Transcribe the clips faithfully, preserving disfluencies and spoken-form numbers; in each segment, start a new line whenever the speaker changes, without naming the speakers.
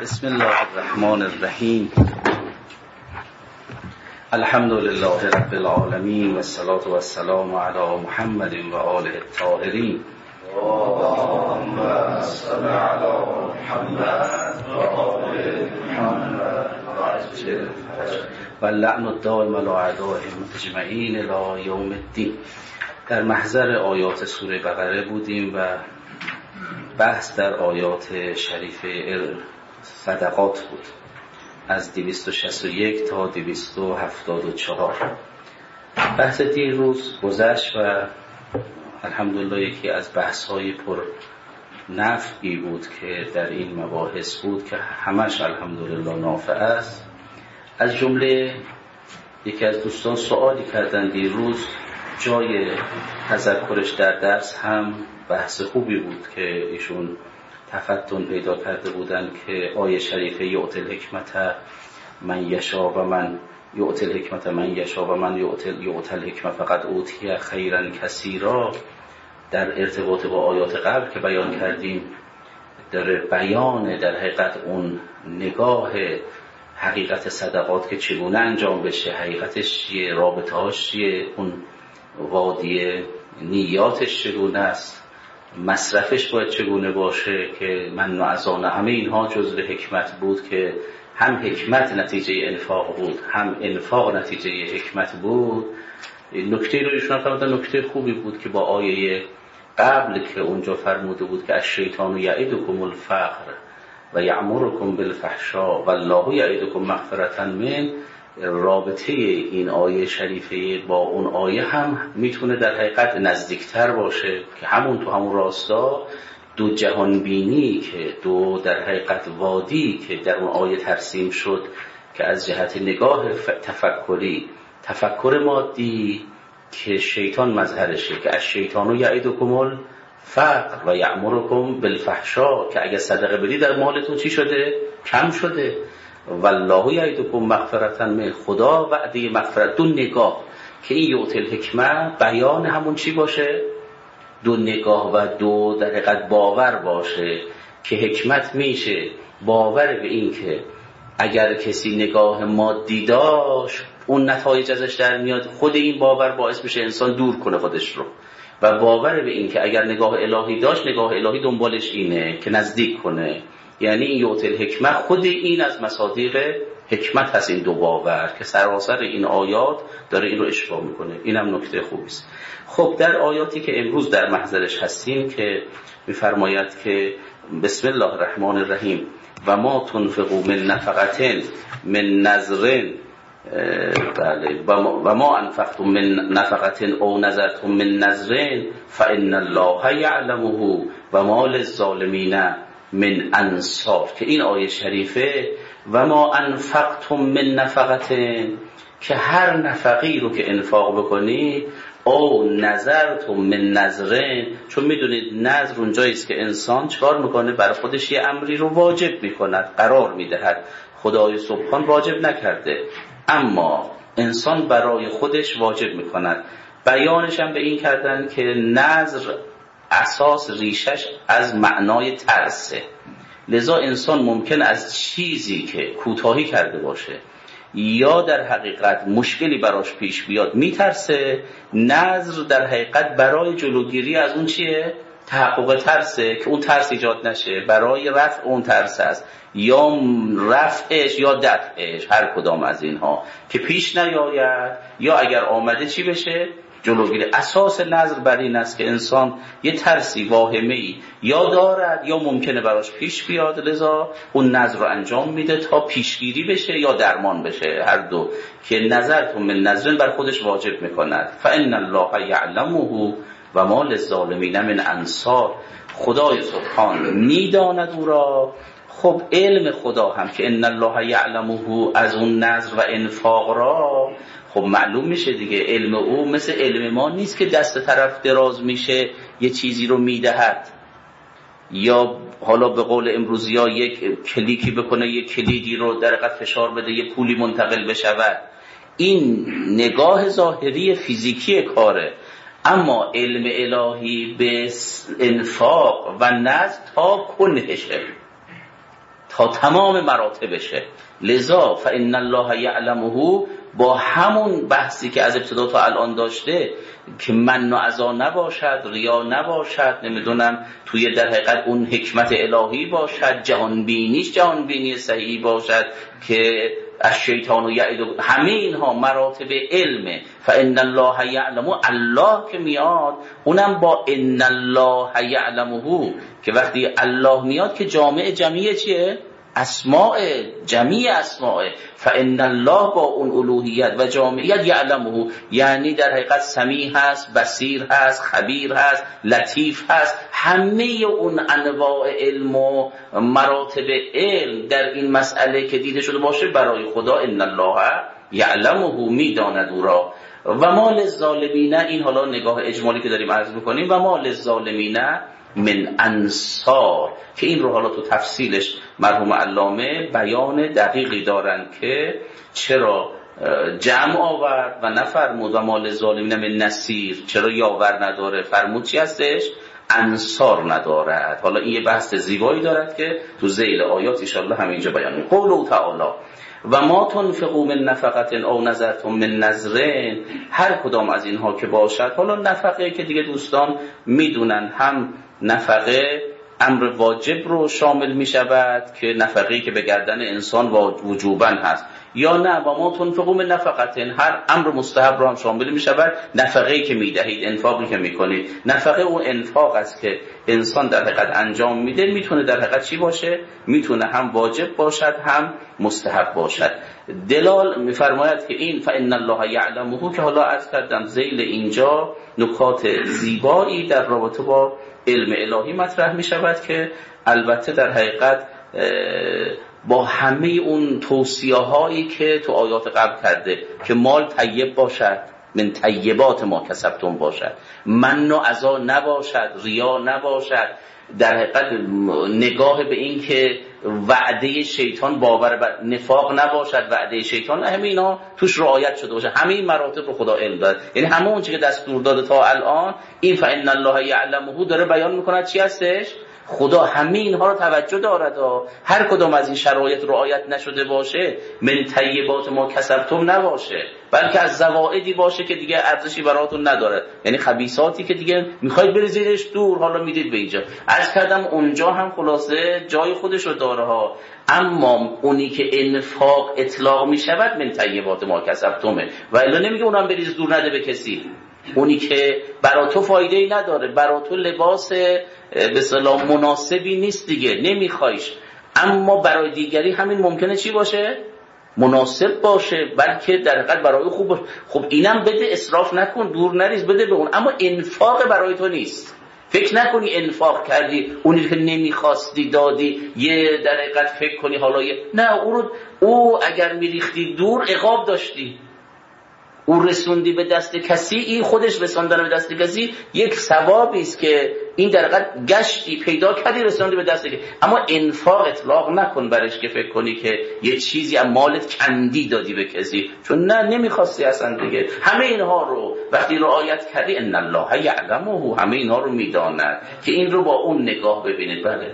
بسم الله الرحمن الرحیم. الحمد لله رب العالمین و الصلاة و السلام علی محمد و آله الطاهرین.
اللهم صل علی محمد و آل محمد
و اللعن الدائم علی اعدائهم اجمعین الی یوم الدین. در محضر آیات سوره بقره بودیم و بحث در آیات شریف صدقات بود، از دویست و شصت و یک تا دویست و هفتاد و چهار. بحث دیروز گذشت و الحمدلله یکی از بحث‌های پر نفعی بود که در این مباحث بود که همش الحمدلله نافع است. از جمله یکی از دوستان سوالی کردن دیروز، جای تذکرش در درس هم بحث خوبی بود که ایشون تفتن پیدا کرده بودن که آیه شریفه یؤتی الحکمت من یشاء و من یؤتی الحکمت من یشاء و من یؤتی الحکمت فقد اوتی خیرا کثیرا در ارتباط با آیات قبل که بیان کردیم در بیان در حقیقت اون نگاه حقیقت صدقات که چگونه انجام بشه، حقیقتش چیه، رابطه‌اش چیه، اون وادی نیاتش چگونه است، مصرفش باید چگونه باشه که من و ازانه همه اینها جزء حکمت بود که هم حکمت نتیجه انفاق بود هم انفاق نتیجه حکمت بود. نکته رو ایشون فرمودن نکته خوبی بود که با آیه قبل که اونجا فرموده بود که الشیطان یعدکم الفقر و یأمرکم بالفحشاء والله یعدکم مغفرة منه، رابطه این آیه شریفه با اون آیه هم میتونه در حقیقت نزدیکتر باشه که همون تو همون راستا دو جهان بینی که دو در حقیقت وادی که در اون آیه ترسیم شد که از جهت نگاه تفکری تفکر مادی که شیطان مظهرشه که از شیطانو یعدکم الفقر و یأمرکم بالفحشاء که اگه صدقه بدی در مالتون چی شده؟ کم شده. والله یعدکم مغفرة منه، خدا وعده مغفرت. دو نگاه که این یؤتی الحکمت بیان همون چی باشه؟ دو نگاه و دو در حقیقت باور باشه که حکمت میشه باور به این که اگر کسی نگاه مادی داشت اون نتایج ازش در میاد، خود این باور باعث میشه انسان دور کنه خودش رو، و باور به این که اگر نگاه الهی داشت نگاه الهی دنبالش اینه که نزدیک کنه. یعنی این یؤتی الحکمت خود این از مصادیق حکمت هست، این دو باور که سراسر این آیات داره این رو اشباع میکنه. اینم نکته خوبی است. خب در آیاتی که امروز در محضرش هستیم که میفرماید که بسم الله الرحمن الرحیم و ما تنفقوا من نفقة من نذر بله و ما انفقتم من نفقة او نذرتم من نذر فإن الله یعلمه و ما للظالمین من انصار، که این آیه شریفه و ما انفقتم من نفقة که هر نفقی رو که انفاق بکنید او نذرتم من نذر، چون میدونید نذر اونجایی است که انسان چکار میکنه؟ برای خودش یه امری رو واجب میکند، قرار میدهد. خدای سبحان واجب نکرده اما انسان برای خودش واجب میکند. بیانش هم به این کردن که نذر اساس ریشش از معنای ترسه، لذا انسان ممکن از چیزی که کوتاهی کرده باشه یا در حقیقت مشکلی براش پیش بیاد میترسه. نذر در حقیقت برای جلوگیری از اون چیه؟ تحقق ترسه که اون ترس ایجاد نشه، برای رفع اون ترس است یا رفعش یا دفعش، هر کدام از اینها که پیش نیاید یا اگر آمده چی بشه؟ جلوگیری. اساس نذر بر این است که انسان یه ترسی واهمه‌ای یا دارد یا ممکنه براش پیش بیاد، لذا اون نذر رو انجام میده تا پیشگیری بشه یا درمان بشه، هر دو، که نذرتم من نذر بر خودش واجب میکند. فإن الله یعلمه و ما للظالمین من انصار، خدای سبحان میداند او را. خب علم خدا هم که ان الله یعلمه از اون نذر و انفاق را خب معلوم میشه دیگه. علم او مثل علم ما نیست که دست طرف دراز میشه یه چیزی رو میدهد یا حالا به قول امروزی ها یک کلیکی بکنه یک کلیدی رو در حقیقت فشار بده یه پولی منتقل بشود. این نگاه ظاهری فیزیکی کاره، اما علم الهی به انفاق و نذر تا کنهشه تا تمام مراتبشه. لذا فإن الله یعلمه با همون بحثی که از ابتدا تا الان داشته که من و عزا نباشد، ریا نباشد، نمیدونم توی در حقیقت اون حکمت الهی باشد، جهان بینیش جهان بینی صحیح باشد که از شیطان و یعید، همه اینها مراتب علمه. فإن الله یعلمه، الله که میاد اونم با ان الله یعلمه، که وقتی الله میاد که جامع جمعیه چیه؟ اسماء، جمعی اسماء. فإن الله با اون الوهیت و جامعیت یعلمه، یعنی در حقیقت سمیع هست، بصیر هست، خبیر هست، لطیف هست. همه اون انواع علم و مراتب علم در این مسئله که دیده شده باشه برای خدا ان الله یعلمه، میداند او را. و ما للظالمین، این حالا نگاه اجمالی که داریم عرض میکنیم، و ما للظالمین من انصار، که این رو حالا تو تفصیلش مرحوم علامه بیان دقیقی دارن که چرا جمع آورد و نفرمود و ما للظالمین من نصیر، چرا یاور نداره، فرمود چی هستش؟ انصار ندارد. حالا این یه بحث زیبایی دارد که تو ذیل آیات ان شاء الله همینجا بیان می‌کنه. قول تعالی و ما تنفقوا من نفقه او نذرتم من نذر، هر کدام از اینها که باشد، حالا نفقه که دیگه دوستان میدونن هم نفقه امر واجب رو شامل می شود که نفقه‌ای که به گردن انسان وجوباً هست، یا نه و ما تنفقوا من نفقه، هر امر مستحب رو هم شامل می شود، نفقه‌ای که می دهید، انفاقی که می کنید. نفقه اون انفاق است که انسان در حقیقت انجام میده، میتونه در حقیقت چی باشه؟ میتونه هم واجب باشد هم مستحب باشد. دلال میفرماید که این فإن الله یعلمه، که حالا عرض کردم ذیل اینجا نکات زیبایی در رابطه با علم الهی مطرح می شود که البته در حقیقت با همه اون توصیه هایی که تو آیات قبل کرده که مال طیب باشد، من طیبات ما کسبتم باشد، من و عزا نباشد، ریا نباشد، در حقیقت نگاه به این که وعده شیطان باور بر نفاق نباشد، وعده شیطان، همه اینا توش رعایت شده باشه. همه این مراتب رو خدا علم داره، یعنی همه اون چیزی که دستور داده تا الان، این فإن الله یعلمه داره بیان میکنه چی هستش. خدا همه اینها رو توجه دارد و هر کدام از این شرایط رعایت نشده باشه، من طیبات ما کسبتم نباشه، بلکه از زوائدی باشه که دیگه ارزشی براتون نداره، یعنی خبیثاتی که دیگه میخواید بریزیدش دور. حالا میدید به اینجا عرض کردم اونجا هم خلاصه جای خودش رو داره ها، اما اونی که انفاق اطلاق میشود من طیبات ما کسبتمه، و الا نمیگه اونم بریز دور نده به کسی. اونی که برا تو فایده ای نداره، برا تو لباس به اصطلاح مناسبی نیست دیگه، نمیخوایش، اما برای دیگری همین ممکنه چی باشه؟ مناسب باشه، بلکه در حقیقت برای خوب باشه. خب اینم بده، اسراف نکن، دور نریز، بده به اون، اما انفاق برای تو نیست. فکر نکنی انفاق کردی اونی که نمیخواستی دادی، یه در حقیقت فکر کنی حالا یه نه، او رو او اگر میریختی دور عقاب داشتی، او رسوندی به دست کسی، این خودش رسوندن به دست کسی یک ثوابی است که این در حقیقت گشتی پیدا کردی رسوندی به دست کسی، اما انفاق اطلاق نکن برش که فکر کنی که یه چیزی از مالت کندی دادی به کسی، چون نه نمیخواستی اصلا دیگه. همه اینها رو وقتی رعایت کردی ان الله یعلمه، همه اینها رو میداند، که این رو با اون نگاه ببینید. بله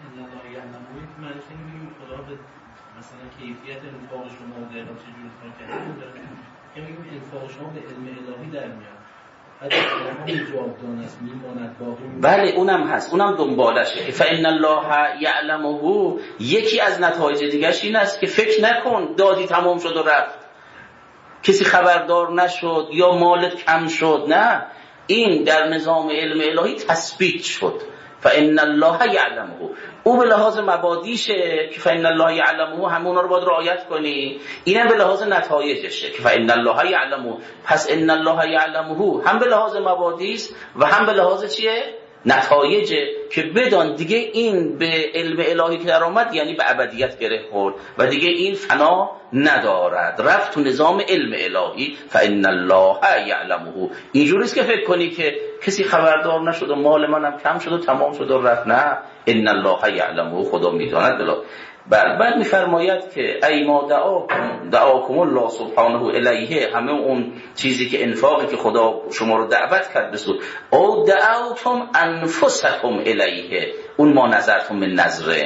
مثلا کیفیت انفاق شما و دقیقا چجوری کنید که میگیم انفاق شما به علم الهی در میاد، حتی همون جوابدان است، میماند باقی.
بله اونم هست، اونم دنبالشه. فإن الله یعلمه یکی از نتایج دیگرش این است که فکر نکن دادی تمام شد و رفت، کسی خبردار نشد یا مالت کم شد، نه، این در نظام علم الهی تثبیت شد. فإن الله یعلمه، او به لحاظ مبادیشه که فإن الله یعلمه، همون رو باید رعایت کنی. اینم به لحاظ نتایجشه که فإن الله یعلمه، پس ان الله یعلمه هم به لحاظ مبادیست و هم به لحاظ چیه؟ نتایجه، که بدان دیگه این به علم الهی که در آمد یعنی به ابدیت گره خورد و دیگه این فنا ندارد، رفت تو نظام علم الهی. فإن الله یعلمه، اینجوریست که فکر کنی که کسی خبردار نشد و مال منم کم شد و تمام شد و رفت، نه، ان الله یعلمه، خدا میداند. بلا بعد بعد میفرماید که ای ما دعاکم دعاکم الله سبحانه الیه، همه اون چیزی که انفاقی که خدا شما رو دعوت کرد بسود، او دعوتم انفسکم الیه، اون ما نظرتم من نظره،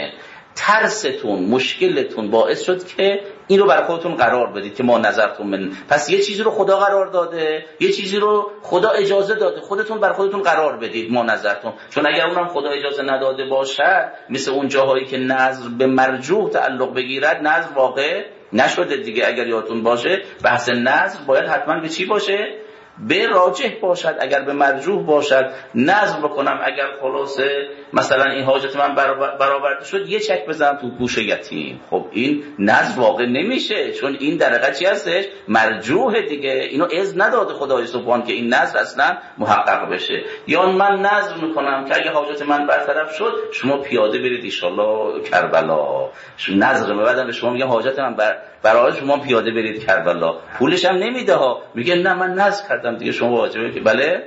ترستون، مشکلتون باعث شد که این رو برای خودتون قرار بدید که ما نظرتون من. پس یه چیزی رو خدا قرار داده، یه چیزی رو خدا اجازه داده، خودتون برای خودتون قرار بدید ما نظرتون. چون اگر اونم خدا اجازه نداده باشد، مثل اون جاهایی که نظر به مرجوح تعلق بگیرد، نظر واقع نشده دیگه. اگر یادتون باشه بحث نظر باید حتما به چی باشه؟ به راجح باشد. اگر به مرجوح باشد نظر بکنم، اگر خلاصه مثلا این حاجت من برآورده شد یه چک بزنم تو گوش یتیم، خب این نظر واقع نمیشه، چون این در حقیقت چی هستش؟ مرجوح دیگه. اینو اذن نداده خدای سبحان که این نظر اصلا محقق بشه. یا من نظر میکنم که اگه حاجت من برطرف شد شما پیاده برید ان شاءالله کربلا. نظر بعدم به شما میگم حاجت من بر برای شما پیاده برید کربلا، پولش هم نمیده ها، میگه نه من نظر کردم دیگه شما واجبه که بله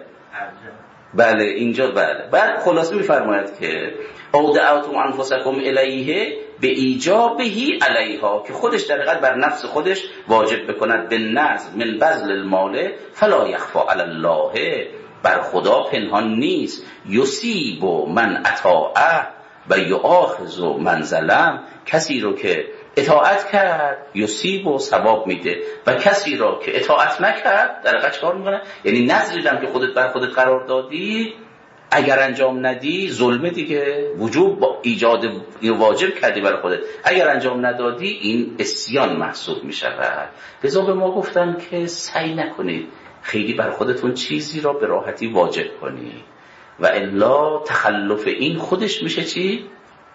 بله اینجا بله. بعد خلاصه میفرماید که او دعوتم انفسکم الیه به ایجابهی علیها، که خودش در حقیقت بر نفس خودش واجب بکند به نظر من بذل المال فلا یخفى علی الله، بر خدا پنهان نیست. یصیب من اطاعه و یؤاخذ من ظلم، کسی رو که اطاعت کرد یصیب و ثواب میده، و کسی را که اطاعت نکرد در حقیقت چیکار میکنه؟ یعنی نظری هم که خودت بر خودت قرار دادی اگر انجام ندی ظلم دیگه، وجوب با ایجاد واجب کردی برای خودت، اگر انجام ندادی این عصیان محسوب میشود. لذا به ما گفتن که سعی نکنید خیلی بر خودتون چیزی را به راحتی واجب کنید، و الا تخلف این خودش میشه چی؟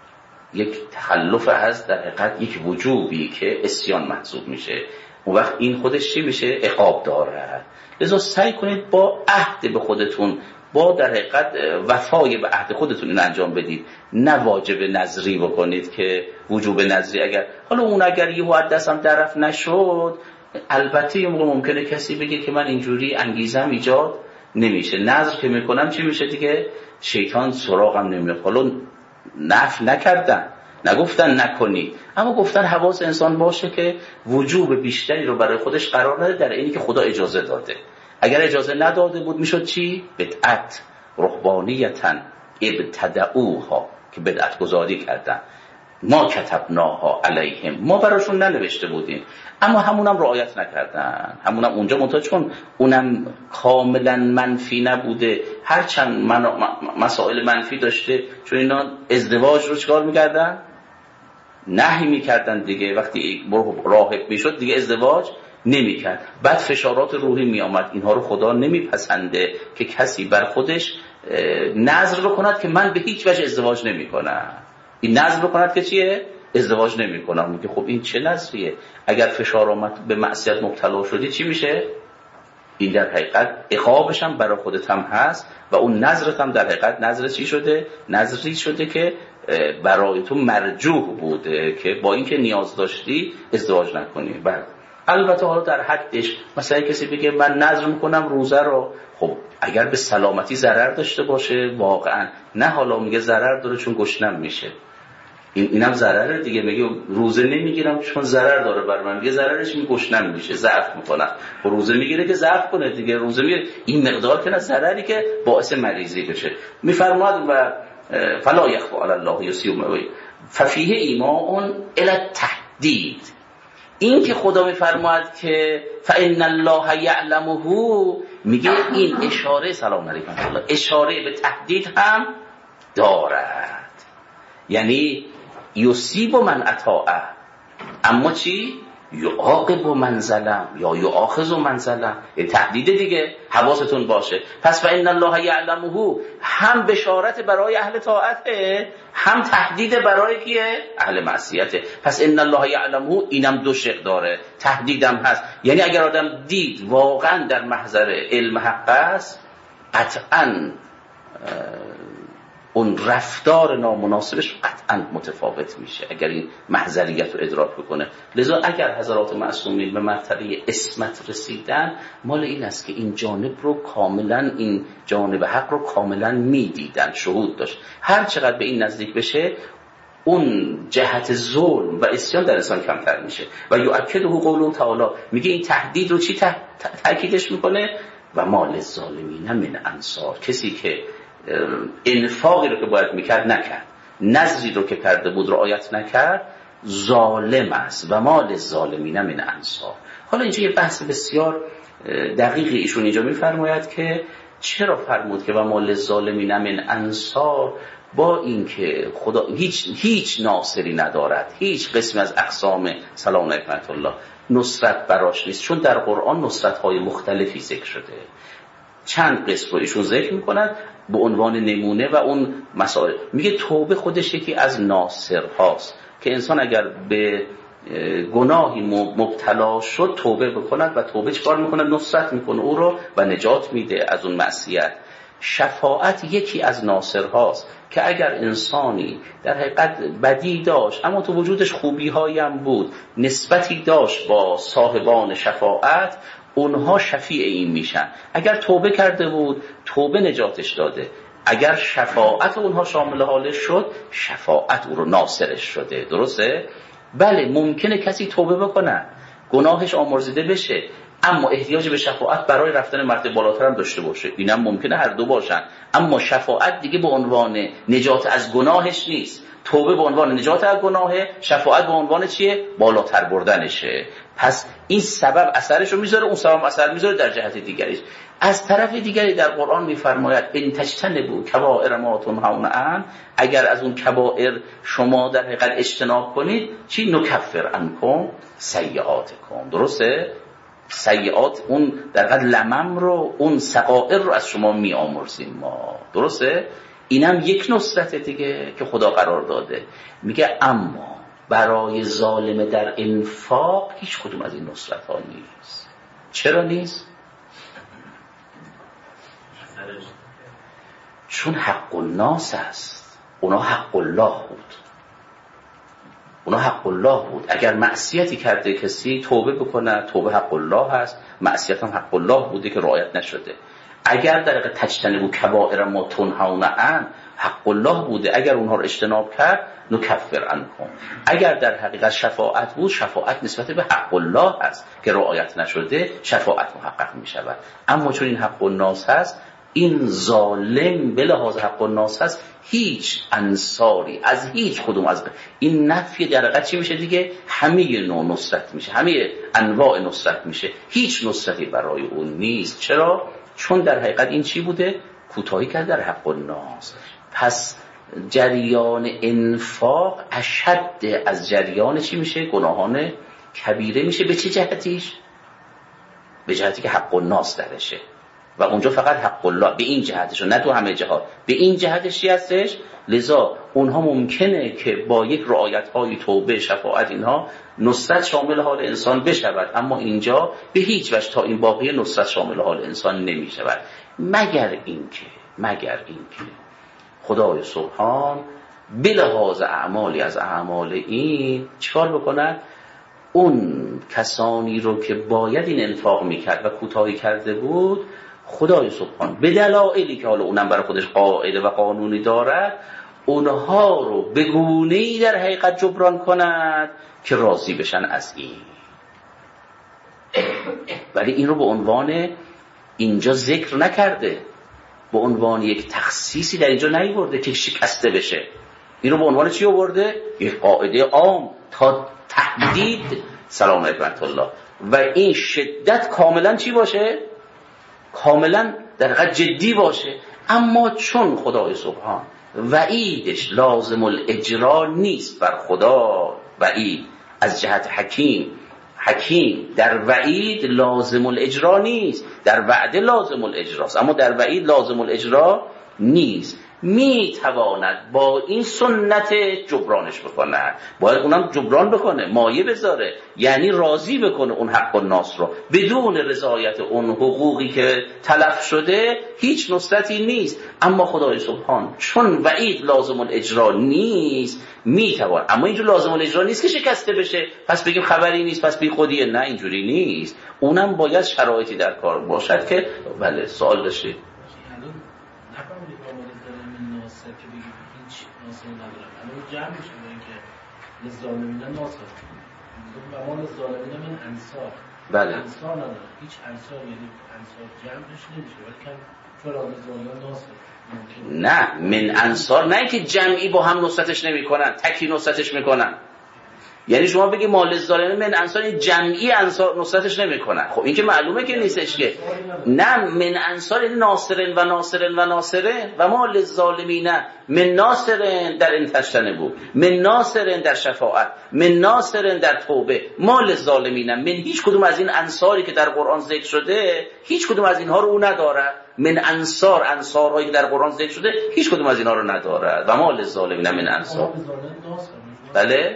یک تخلف از در حقیقت یک وجوبی که عصیان محسوب میشه. اون وقت این خودش چی میشه؟ عقاب داره. لذا سعی کنید با عهد به خودتون، با در حقیقت وفای به عهد خودتون این انجام بدید، نه واجب نظری بکنید که وجوب نظری اگر حالا اون اگر یهو از دستم طرف نشد، البته یه موقع ممکنه کسی بگه که من اینجوری انگیزم ایجاد نمیشه، نظر که میکنم چی میشه دیگه؟ شیطان سراغم نمیاد. حالا نفی نکردن، نگفتن نکنی، اما گفتن حواس انسان باشه که وجوب بیشتری رو برای خودش قرار نده در اینی که خدا اجازه داده. اگر اجازه نداده بود میشد چی؟ بدعت، رهبانیتا ابتدعوها، که بدعت گذاری کردن. ما کتبناها علیهم، ما براشون ننوشته بودیم، اما همونم رعایت نکردن. همونم اونجا منتها چون اونم کاملا منفی نبوده، هرچند من... مسائل منفی داشته، چون اینا ازدواج رو چکار میکردن؟ نهی میکردن دیگه. وقتی راهب میشد دیگه ازدواج نمیکرد. بعد فشارات روحی میآمد، اینها رو خدا نمیپسنده که کسی بر خودش نذر بکند که من به هیچ وجه ازدواج نمیکنم. این نظر بکند که چیه؟ ازدواج نمی کنم. میگه خب این چه نظریه؟ اگر فشار آمد به معصیت مبتلا شدی چی میشه؟ این در حقیقت عقابش هم برای خودت هم هست، و اون نظرت هم در حقیقت نظر چی شده؟ نظری شده که برای تو مرجوح بوده که با اینکه نیاز داشتی ازدواج نکنی. بعد البته حالا در حدش، مثلا کسی بگه من نظر میکنم روزه رو، خب اگر به سلامتی ضرر داشته باشه واقعا نه، حالا میگه ضرر داره چون گشنم میشه، این اینم ضرره دیگه. میگه روزه نمیگیرم چون ضرر داره بر من، میگه ضررش می گشنم میشه، ضعف میکنه. خب روزه میگیره که ضعف کنه دیگه، روزه میگیره این مقدار که نه ضرری که باعث مریضی بشه. میفرماد و فلا یخفى علی الله یصیب ففیه ایمان الی التحدید. این که خدا میفرماد که فإن الله یعلمه، میگه این اشاره، سلام علیکم الله، اشاره به تحدید هم دارد. یعنی یصیب من اطاعه، اما چی؟ یعاقب من ظلم یا یؤاخذ من ظلم، یعنی تهدید دیگه. حواستون باشه. پس فإن الله یعلمه هم بشارت برای اهل طاعته، هم تهدید برای کیه؟ اهل معصیته. پس ان الله یعلمه اینم دو شق داره، تهدیدم هست. یعنی اگر آدم دید واقعا در محضر علم حق است، قطعاً اون رفتار نامناسبش قطعاً متفاوت میشه اگر این محضریت رو ادراک بکنه. لذا اگر حضرات معصومین به مرتبه عصمت رسیدن، مال این است که این جانب رو کاملاً، این جانب حق رو کاملاً میدیدن، شهود داشت. هر چقدر به این نزدیک بشه، اون جهت ظلم و عصیان در انسان کمتر میشه. و یؤکده قوله تعالی، میگه این تهدید رو چی تأکیدش میکنه؟ و مال الظالمین من انصار، کسی که انفاقی رو که باید میکرد نکرد، نذری رو که کرده بود رعایت نکرد ظالم است و مال ظالمین من انصار. حالا اینجا یه بحث بسیار دقیقی ایشون اینجا میفرماید که چرا فرمود که و مال ظالمین من انصار، با اینکه خدا هیچ هیچ ناصری ندارد، هیچ قسمی از اقسام سلام علیکم الله نصرت براش نیست، چون در قرآن نصرت‌های مختلفی ذکر شده. چند قسم رو ایشون ذکر می‌کند به عنوان نمونه و اون مسائل. میگه توبه خودش یکی از ناصرهاست که انسان اگر به گناهی مبتلا شد توبه بکند و توبه چکار میکنه؟ نصرت میکنه او رو و نجات میده از اون معصیت. شفاعت یکی از ناصرهاست که اگر انسانی در حقیقت بدی داشت اما تو وجودش خوبی هایی هم بود، نسبتی داشت با صاحبان شفاعت، اونها شفیع این میشن. اگر توبه کرده بود توبه نجاتش داده، اگر شفاعت اونها شامل حالش شد شفاعت او رو ناصرش شده. درسته؟ بله ممکنه کسی توبه بکنه گناهش آمرزیده بشه اما احتیاج به شفاعت برای رفتن مرتبه بالاتر هم داشته باشه، اینم ممکنه هر دو باشن، اما شفاعت دیگه به عنوان نجات از گناهش نیست. توبه به عنوان نجات از گناهه، شفاعت به عنوان چیه؟ بالاتر بردنشه. پس این سبب اثرش رو میذاره، اون سبب اثر میذاره در جهت دیگریش. از طرف دیگری در قرآن میفرماید ان تجتنبوا کبائر ما تنهون عنه، اگر از اون کبائر شما در حقیقت اجتناب کنید چی؟ نکفر عنکم سیئاتکم. درسته؟ سیئات اون در حقیقت لمم رو، اون صغائر رو از شما میآمرزیم ما. درسته؟ اینم یک نصرت دیگه که خدا قرار داده. میگه اما برای ظالم در انفاق هیچ کدوم از این نصرت ها نیست. چرا نیست؟ چون حق الناس است، اونا حق الله بود، اونا حق الله بود. اگر معصیتی کرده کسی توبه بکنه، توبه حق الله هست، معصیت هم حق الله بوده که رعایت نشده. اگر در حقیقت تجتنبوا کبائر ما تنهون عنه حق الله بوده، اگر اونها رو اجتناب کرد نکفر عنکم. اگر در حقیقت شفاعت بود، شفاعت نسبت به حق الله هست که رعایت نشده شفاعت محقق می شود. اما چون این حق الناس هست، این ظالم به لحاظ حق الناس هست، هیچ انصاری از هیچ کدوم از این نفی در حقیقت چی میشه دیگه؟ همه نوع نصرت میشه، همه انواع نصرت میشه، هیچ نصرتی برای اون نیست. چرا؟ چون در حقیقت این چی بوده؟ کوتاهی کرد در حق الناس. پس جریان انفاق اشد از جریان چی میشه؟ گناهان کبیره میشه. به چه جهتیش؟ به جهتی که حق الناس درشه و اونجا فقط حق الله، به این جهتش، نه تو همه جهات، به این جهتش چی هستش؟ لذا اونها ممکنه که با یک رعایت های توبه، شفاعت، اینها نصرت شامل حال انسان بشود، اما اینجا به هیچ وجه تا این باقی نصرت شامل حال انسان نمی شود، مگر اینکه مگر اینکه خدای سبحان به لحاظ اعمالی از اعمال این چیکار بکنن؟ اون کسانی رو که باید این انفاق میکرد و کوتاهی کرده بود، خدای سبحان به دلایلی که حالا اونم برای خودش قاعده و قانونی دارد، اونها رو به گونه‌ای در حقیقت جبران کند که راضی بشن از این. ولی این رو به عنوان اینجا ذکر نکرده، به عنوان یک تخصیصی در اینجا نیورده که شکسته بشه. این رو به عنوان چی آورده؟ یک قاعده عام تا تحدید سلام علیکم الله، و این شدت کاملا چی باشه؟ کاملا در حقیقت جدی باشه. اما چون خدای سبحان وعیدش لازم الاجرا نیست بر خدا، وعید از جهت حکیم، حکیم در وعید لازم الاجرا نیست، در وعده لازم الاجراست، اما در وعید لازم الاجرا نیست. می تواند با این سنت جبرانش بکنه، باید اونم جبران بکنه، مایه بذاره، یعنی راضی بکنه اون حق الناس رو. بدون رضایت اون حقوقی که تلف شده هیچ نصرتی نیست. اما خدای سبحان چون وعید لازم الاجرا نیست می توان، اما اینجور لازم الاجرا نیست که شکسته بشه پس بگیم خبری نیست پس بی خودیه، نه اینجوری نیست. اونم باید شرایطی در کار باشد که بله. سوال داشتید؟
جمع میشه به اینکه لظالمین ناصر و ما لظالمین من انصار،
بله.
انصار نداره، هیچ انصار، یعنی انصار جمعش نمیشه، ولی کم فراد زالان ناصر.
نه من انصار نه که جمعی با هم نصرتش نمی کنن، تکی نصرتش میکنن. یعنی شما بگی مال الظالمین من انصار جمعی انصار نصرتش نمی کنن، خب این که معلومه که نیستش که. نه من انصار یعنی ناصرن و ناصرن و ناصرن و مال الظالمین من ناصرن در این تشتنه بود، من ناصرن در شفاعت، من ناصرن در توبه، مال الظالمین من هیچ کدوم از این انصاری که در قرآن ذکر شده هیچ کدوم از اینها رو او نداره. من انصار انصارهایی که در قرآن ذکر شده هیچ کدوم از اینها رو نداره. و مال الظالمین من انصار. بله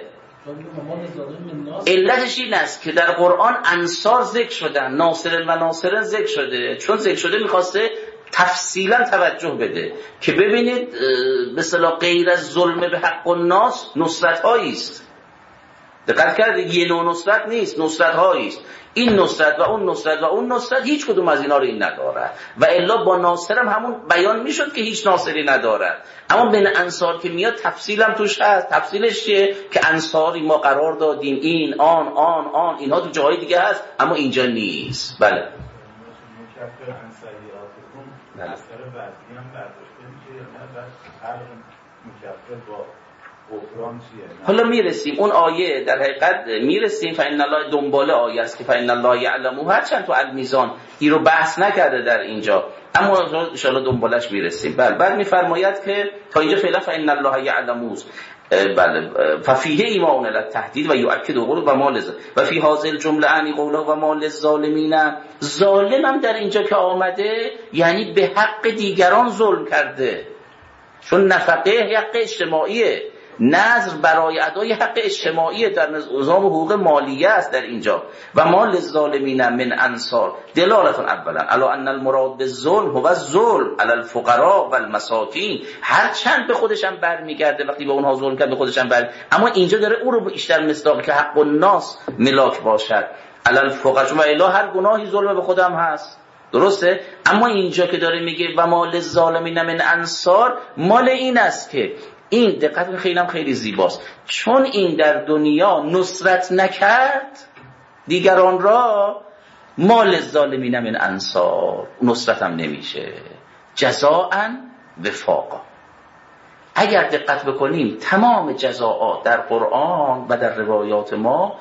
علتش این است که در قرآن انصار ذکر شدن، ناصرن و ناصرن ذکر شده، چون ذکر شده میخواسته تفصیلا توجه بده که ببینید به اصطلاح غیر از ظلم به حق الناس نصرت هایی است. دقت کردید یه نوع نصرت نیست، نصرت هایی است. این نصرت و اون نصرت و اون نصرت هیچ کدوم از اینا رو این نداره و الا با ناصرم همون بیان میشد که هیچ ناصری نداره. اما بین انصار که میاد تفصیلم توش هست. تفصیلش چیه؟ که انصاری ما قرار دادیم این آن آن آن اینها تو جاهای دیگه هست اما اینجا نیست. بله
مکفر انصاریاتتون اثر وضعی هم برداشته میشه یا نه؟ و فرق مکفر با غفران چیه؟
حالا میرسیم اون آیه، در حقیقت میرسیم فإن الله دنباله آیه است که فإن الله یعلمه، هرچند تو المیزان این رو بحث نکرده در اینجا اما ان شاء الله دنبالش میرسیم. بله بعد میفرماید که تا اینجا فعلا فإن الله یعلمه، بله ففیه ایمان علی التهدید و یؤکد قول و مال و فی هذه الجمله انی قوله و مال الظالمین. ظالم هم در اینجا که آمده یعنی به حق دیگران ظلم کرده، چون نفقه حق اجتماعیه، نظر برای ادای حق اجتماعی در نظام حقوق مالیه است در اینجا. و مال الظالمین من انصار دلالتون اولا علی ان المراد بالظلم هو الظلم علی الفقراء و المساکین، هر چند به خودش هم برمیگرده وقتی به اونها ظلم کرد به خودش هم بر، اما اینجا داره او رو بیشتر مصداق که حق الناس ملاک باشد علی الفقراء، چون الا هر گناهی ظلم به خودم هست، درسته؟ اما اینجا که داره میگه و مال الظالمین من انصار، مال این است که این دقت خیلی هم خیلی زیباست، چون این در دنیا نصرت نکرد دیگران را، مال الظالمین من انصار نصرت هم نمیشه، جزاء وفاقا. اگر دقت بکنیم تمام جزاءات در قرآن و در روایات ما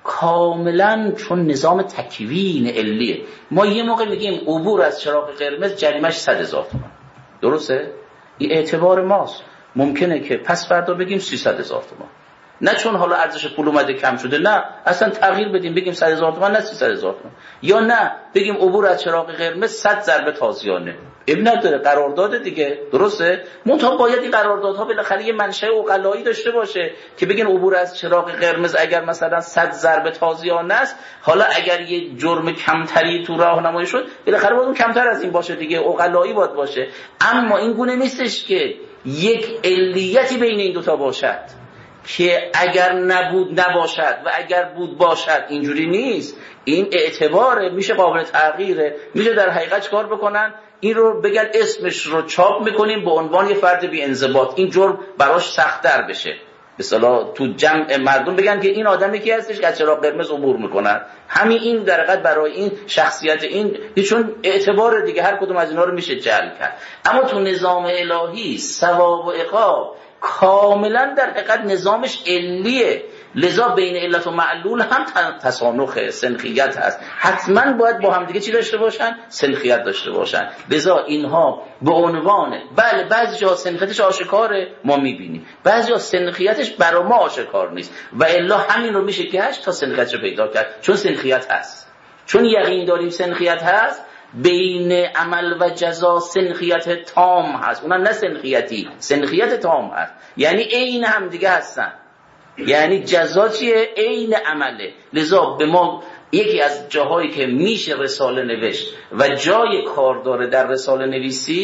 کاملا چون نظام تکوین علیه. ما یه موقع میگیم عبور از چراغ قرمز جریمش صد هزار تومان، درسته؟ این اعتبار ماست. ممکنه که پس فردا بگیم سیصد هزار تومان، نه چون حالا ارزش پول اومده کم شده، نه اصلا تغییر بدیم بگیم صد هزار تومان نه سیصد هزار تومان، یا نه بگیم عبور از چراغ قرمز صد ضربه تازیانه. ابن نداره، قرارداد دیگه، درسته؟ منتها باید این قراردادها بالاخره یه منشأ عقلایی داشته باشه که بگین عبور از چراغ قرمز اگر مثلا صد ضربه تازیانه است، حالا اگر یه جرم کمتری تو راهنمایی شد بالاخره باید اون کمتر از این باشه دیگه، عقلایی باید باشه. اما این گونه نیستش که یک علیتی بین این دوتا باشد که اگر نبود نباشد و اگر بود باشد، اینجوری نیست. این اعتباره، میشه قابل تغییره، میشه در حقیقت چکار بکنن این رو بگن اسمش رو چاپ میکنیم به عنوان یه فرد بی انضباط، این جرم براش سخت‌تر بشه، به اصطلاح تو جمع مردم بگن که این آدمی که هستش که از چراغ قرمز عبور میکنن. همین این در حقیقت برای این شخصیت این چون اعتبار دیگه هر کدوم از اینا رو میشه جلب کرد. اما تو نظام الهی ثواب و عقاب کاملا در حقیقت نظامش علیه، لذا بین علت و معلول هم تسانخ سنخیت هست، حتما باید با هم دیگه چی داشته باشن؟ سنخیت داشته باشن. لذا اینها به عنوان بله بعضی جا سنخیتش آشکاره ما میبینیم، بعضی جا سنخیتش برای ما آشکار نیست و الا همین رو میشه گشت تا سنخیتش رو پیدا کرد، چون سنخیت هست، چون یقین داریم سنخیت هست. بین عمل و جزا سنخیت تام هست، اونم نه سنخیتی، سنخیت تام هست، یعنی عین هم دیگه هستن. یعنی جزا چیه؟ عین عمله. لذا به ما یکی از جاهایی که میشه رساله نوشت و جای کار داره در رساله نویسی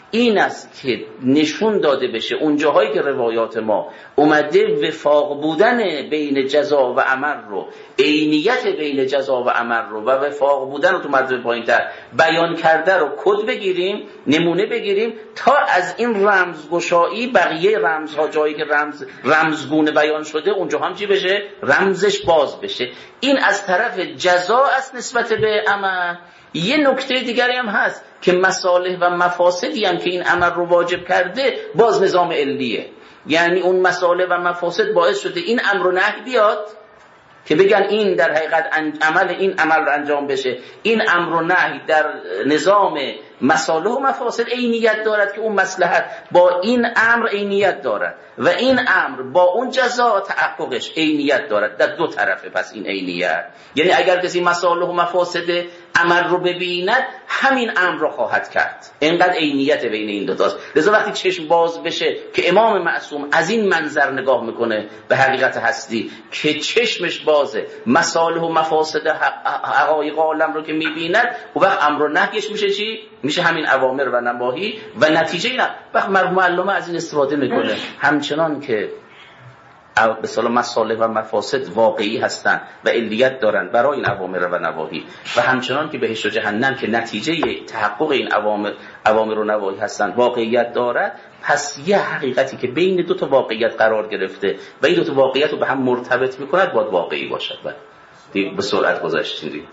این است که نشون داده بشه اون جاهایی که روایات ما اومده وفاق بودن بین جزا و عمل رو، عینیت بین جزا و عمل رو و وفاق بودن رو تو مرتبه پایین‌تر بیان کرده رو کد بگیریم، نمونه بگیریم تا از این رمزگشایی بقیه رمزها جایی که رمز رمزگونه بیان شده اونجا هم چی بشه؟ رمزش باز بشه. این از طرف جزا است نسبت به عمل. یه نکته دیگری هم هست که مصالح و مفاسدی هم که این عمل رو واجب کرده باز نظام علیه، یعنی اون مصالح و مفاسد باعث شده این امر و نهی بیاد که بگن این در حقیقت عمل این عمل رو انجام بشه. این امر و نهی در نظام مصالح و مفاسد عینیت دارد که اون مصلحت با این امر عینیت دارد و این امر با اون جزا تحققش عینیت دارد در دو طرفه. پس این عینیت یعنی اگر کسی مصالح و مفاسد عمل رو ببیند همین امر رو خواهد کرد. اینقدر عینیت بین این دو تاست. لذا وقتی چشم باز بشه که امام معصوم از این منظر نگاه میکنه به حقیقت هستی که چشمش بازه، مصالح و مفاسد حقایق عالم رو که میبیند، و وقت امر و نهیش میشه چی؟ میشه همین اوامر و نواهی و نتیجه اینا. وقت مرحوم علامه از این استفاده میکنه همچنان که به اصطلاح مصالح و مفاسد واقعی هستند و علیت دارند برای این اوامر و نواهی، و همچنان که بهشت و جهنم که نتیجه تحقق این اوامر اوامر و نواهی هستند واقعیت دارد. پس یه حقیقتی که بین دو تا واقعیت قرار گرفته و این دو تا واقعیت رو به هم مرتبط میکند باید واقعی باشد. و به سرعت گذاشتیم.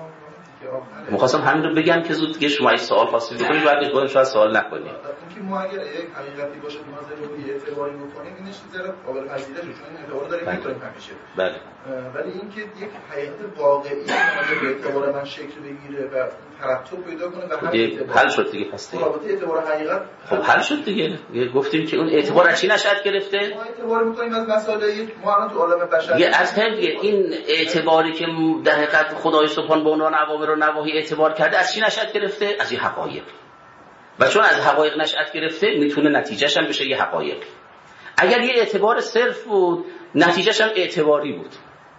می‌خواستم همین رو بگم که زود دیگه شما این سوال خاصی بکنید بعدش باید شاید سوال نکنید.
اینکه ما اگر یک حقیقتی باشه مناظره رو یه اعتباری بکنیم اینش ذره قابل پذیرشه، چون این اعتبار داره می‌کنیم همیشه.
بله.
ولی اینکه یک حقیقت واقعی مناظره به اعتبار من شکل بگیره و ترتب پیدا کنه و همین
حل شد دیگه. پس دیگه
رابطه اعتبار حقیقت
خب حل شد دیگه. گفتیم که اون اعتبار از چی نشأت گرفته؟
ما اعتبار می‌کنیم از مسائل ما الان تو عالم بشر.
یه از هم دیگه این اعتباری که در حقیقت خدای سبحان به عنوان اوامر و نواهی اعتبار کرده از چی نشأت گرفته؟ از این حقایق. و چون از حقایق نشأت گرفته میتونه نتیجهش هم بشه یه حقایق. اگر یه اعتبار صرف بود نتیجهش هم اعتباری بود،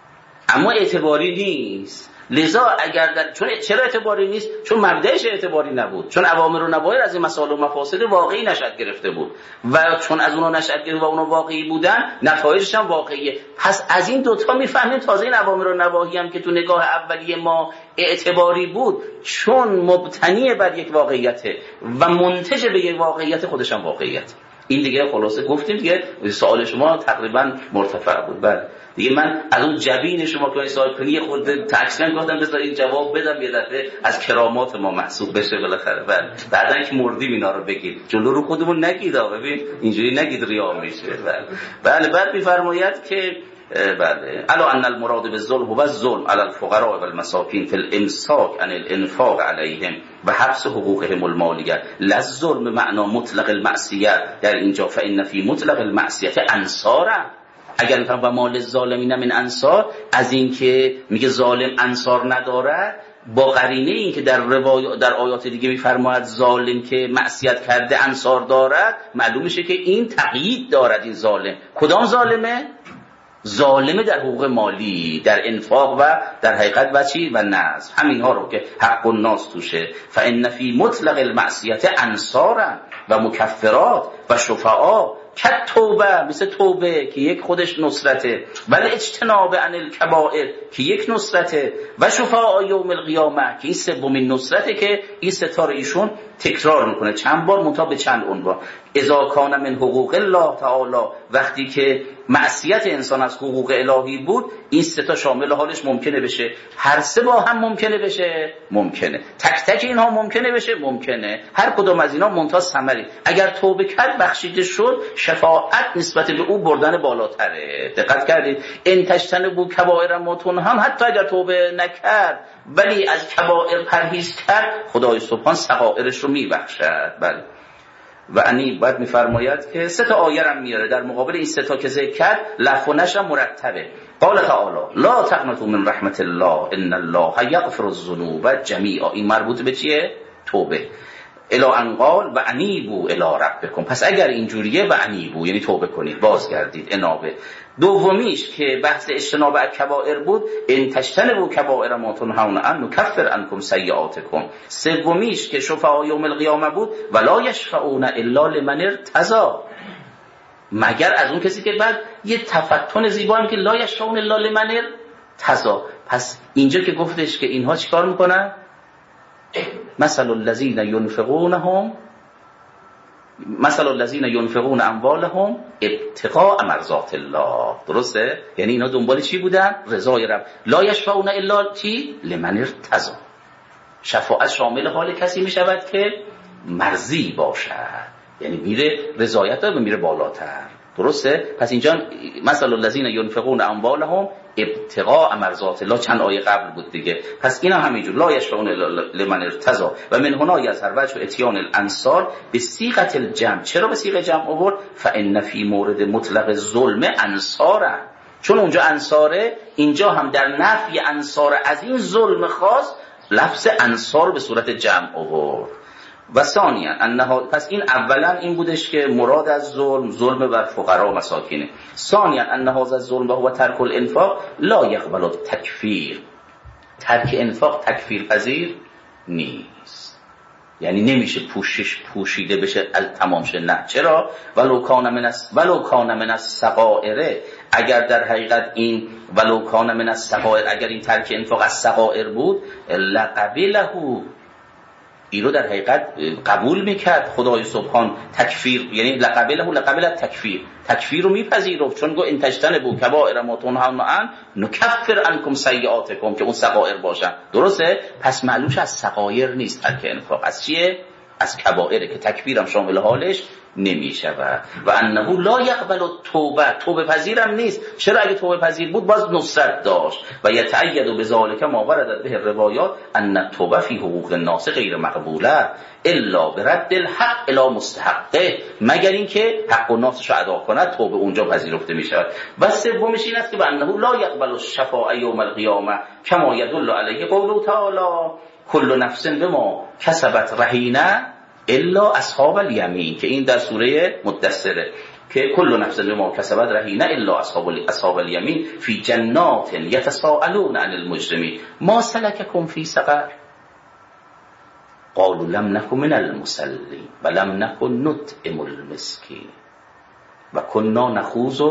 اما اعتباری نیست. لذا اگر در چون چرا اعتباری نیست؟ چون مبدأش اعتباری نبود، چون اوامر و نواهی از این مصالح و مفاسد واقعی نشأت گرفته بود و چون از اونها نشأت گرفته و اونها واقعی بودن نتایجش هم واقعیه. پس از این دوتا میفهمیم تازه این اوامر و نواهی هم که تو نگاه اولیه ما اعتباری بود چون مبتنی بر یک واقعیته و منتج به یک واقعیت خودش هم واقعیت. این دیگه خلاصه گفتیم دیگه. سوال شما تقریبا مرتفع بود. بله دیگه من از اون جبین شما که سوال کنی خود تکسن گفتم بذار این جواب بدم یه دفعه از کرامات ما محسوب بشه بالاخره. بله بعدن که مردیم اینا رو بگید جلو رو خودمون نگید. ببین اینجوری نگید ریا میشه. بله بله بعد میفرماید که بله الا ان المراد بالظلم هو الظلم على الفقراء والمساكين في الامساك عن الانفاق عليهم و حبس حقوقهم الماليه لا الظلم معنا مطلق المعصیه. در اینجا فان فی مطلق المعصیه انصارا. اگر میگم و مال الظالمین من انصار، از این که میگه ظالم انصار نداره با قرینه این که در روای در آیات دیگه میفرماید ظالم که معصیت کرده انصار دارد، معلوم میشه که این تقیید دارد. این ظالم کدام ظالمه؟ ظالمه در حقوق مالی، در انفاق و در حقیقت و چی و نظم، همین ها رو که حق الناس توشه. فان فی مطلق المعصیه انصارا و مکفرات و شفعاء کت توبه، مثل توبه که یک خودش نصرته، ولی اجتناب عن الکبائر که یک نصرته، و شفاء یوم القیامه که این سومین نصرته که این ستاره ایشون تکرار میکنه چند بار منتها به چند عنوان. اذا کان من حقوق الله تعالی، وقتی که معصیت انسان از حقوق الهی بود این سه تا شامل حالش ممکنه بشه. هر سه با هم ممکنه بشه؟ ممکنه. تک تک اینها ممکنه بشه؟ ممکنه. هر کدوم از اینا منتها ثمری. اگر توبه کرد بخشیده شد، شفاعت نسبت به او بردن بالاتره. دقت کردید؟ ان تجتنبوا کبائر ما تنهون، حتی اگر توبه نکرد ولی از کبائر پرهیز کرد خدای سبحان صغائرش رو میبخشد. بله و انی بعد میفرماید که سه تا آیه هم میاره در مقابل این سه تا که ذکر کرد، لفظ و نشر مرتبه. قال تعالی لا تقنطوا من رحمت الله ان الله یغفر الذنوب جمیعا. این مربوط به چیه؟ توبه. الی ان قال و انیبوا الی ربکم. پس اگر اینجوریه و انیبوا یعنی توبه کنید، بازگردید، انابه. دومیش که بحث اجتناب از کبائر بود، ان تجتنبوا کبائر ما تنهون عنه نکفر عنکم سیئاتکم. سومیش که شفعاء یوم القیامه بود، ولا یشفعون الا لمن ارتضی، مگر از اون کسی که بعد یه تفتن زیبا هم که لا یشفعون الا لمن ارتضی. پس اینجا که گفتش که اینها چیکار میکنن؟ مثل الذین ینفقونهم مثل الذین ینفقون اموالهم ابتغاء مرضات الله. درسته؟ یعنی اینا دنبال چی بودن؟ رضای رب. لا یشفعون الا چی؟ لمن ارتضی. شفاعت شامل حال کسی می شود که مرضی باشد، یعنی میره رضایت داره، میره بالاتر. درسته؟ پس اینجا مثل الذین ینفقون اموالهم ابتغاء مرضات الله چند آیه قبل بود دیگه. پس اینا همینجور لا یشفعون لمن ارتضی. و من هنا یظهر وجه اتیان الانصار به صیغه الجمع. چرا به صیغه جمع آورد؟ فان فی مورد مطلق ظلم انصاره، چون اونجا انصاره، اینجا هم در نفی انصار از این ظلم خاص لفظ انصار به صورت جمع آورد. و ثانیا انها، پس این اولا این بودش که مراد از ظلم ظلم بر فقرا و مساکینه. ثانیا انها از ظلم و ترک الانفاق لا یقبل التکفیر. ترک انفاق تکفیر پذیر نیست، یعنی نمیشه پوشش پوشیده بشه تمام شه. نه. چرا؟ ولو کان من اس ولو کان من الصغائر، اگر در حقیقت این ولو کان من الصغائر، اگر این ترک انفاق از صغائر بود، لقبله، این رو در حقیقت قبول میکرد خدای سبحان تکفیر، یعنی لقبله لقبله تکفیر، تکفیر رو میپذیرفت، چون گو ان تجتنبوا کبائر ما تنهون عنه نکفر عنکم سیئاتکم، که اون صغائر باشن. درسته؟ پس معلومش از صغائر نیست ترک انفاق، از چیه؟ از کبائره که تکفیرم شامل حالش نمیشود. و انه لا یقبل توبه، توبه پذیرم نیست. چرا؟ اگه توبه پذیر بود باز نصرت داشت. و یتأید بذلک ما وردت به الروایات ان التوبه فی حقوق الناس غیر مقبوله الا برد الحق الی مستحقه، مگر اینکه حق الناس رو ادا کند توبه اونجا پذیرفته میشود. و سومش این است که انه لا یقبل الشفاء یوم القیامه کما یدل علیه قوله تعالی کل نفس بما کسبت رهینه الا اصحاب الیمین، که این در سوره مدثره که کل نفس بما کسبت رهینه الا اصحاب اصحاب الیمین فی جنات یتساءلون عن المجرمین ما سلککم فی سقر قالوا لم نکن من المصلین و لم نکن نطعم المسکین و کنا نخوض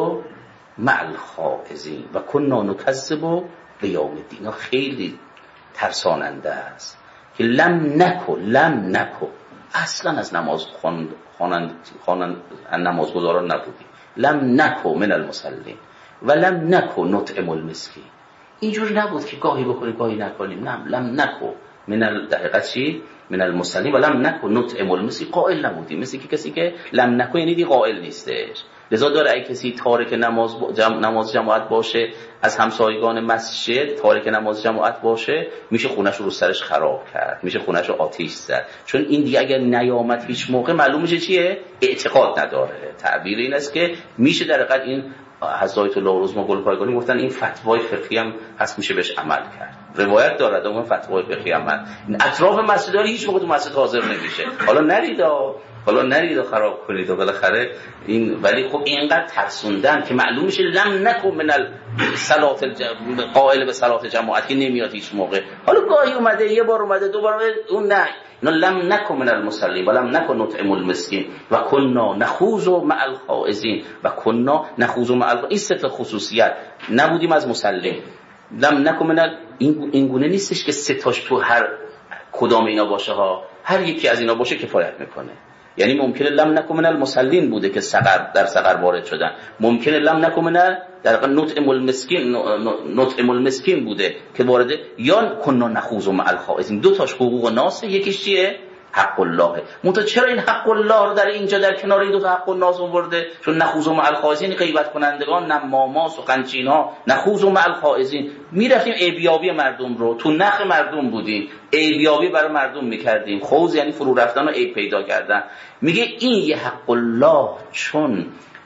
مع الخائضین و کنا نکذب بیوم الدین. خیلی ترساننده است که لم نکن لم نکن اصلا از نماز خوانند خوانند خوانند نمازگزاران نبودی. لم نکو من المصلین و لم نکو نطعم المسکین. اینجوری نبود که گاهی بکنیم گاهی نکنیم. نه، لم نکو من در حقیقت چی؟ من المصلین و لم نکو نطعم المسکین. قائل نبودیم، مثل که کسی که لم نکو یعنی دی قائل نیستش. لذا داره اگه کسی تارک نماز جمع نماز جماعت باشه، از همسایگان مسجد تارک نماز جماعت باشه، میشه خونش رو سرش خراب کرد، میشه خونش رو آتش زد، چون این دیگه اگر نیامد هیچ موقع معلوم میشه چیه؟ اعتقاد نداره. تعبیر این است که میشه در حقیقت این حضرت الله روزما گلپایگانی گفتن این فتوای فقهی هم هست، میشه بهش عمل کرد. روایت داره اون فتوای فقهی هم هست. اطراف مسجد داره هیچ موقع تو مسجد حاضر نمیشه. حالا نرید حالا نرید و خراب کنید و بالاخره این، ولی خب اینقدر ترسوندن که معلوم میشه لم نکن من الصلاه قائل به صلات جماعت که نمیاد هیچ موقع. حالا گاهی اومده، یه بار اومده، دو بار اون نه. اینا لم نکن من المصلین و لم نکن نطعم المسکین و کنا نخوض مع الخائضین و کنا نخوض مع الخائضین. این سه تا خصوصیت نبودیم از مسلم. لم نکن من ال... این این گونه نیستش که سه تاش تو هر کدام اینا باشه ها، هر یکی از اینا باشه کفایت میکنه. یعنی ممکنه لم نکن من المصلین بوده که سقر در سقر وارد شدن، ممکنه لم نکن من در نطعم المسکین نطعم المسکین بوده که وارد، یا کنا نخوض مع الخائضین. دو تاش حقوق ناس، یکیش چیه؟ حق الله. منتها چرا این حق الله رو در اینجا در کنار این دو تا حق الناس آورده؟ چون نخوض مع الخائضین غیبت کنندگان، نماما، سخنچینا، نخوض مع الخائضین میرفتیم عیبیابی مردم رو، تو نخ مردم بودیم، عیبیابی برای مردم میکردیم. خوض یعنی فرو رفتن و عیب پیدا کردن. میگه این یه حق الله چون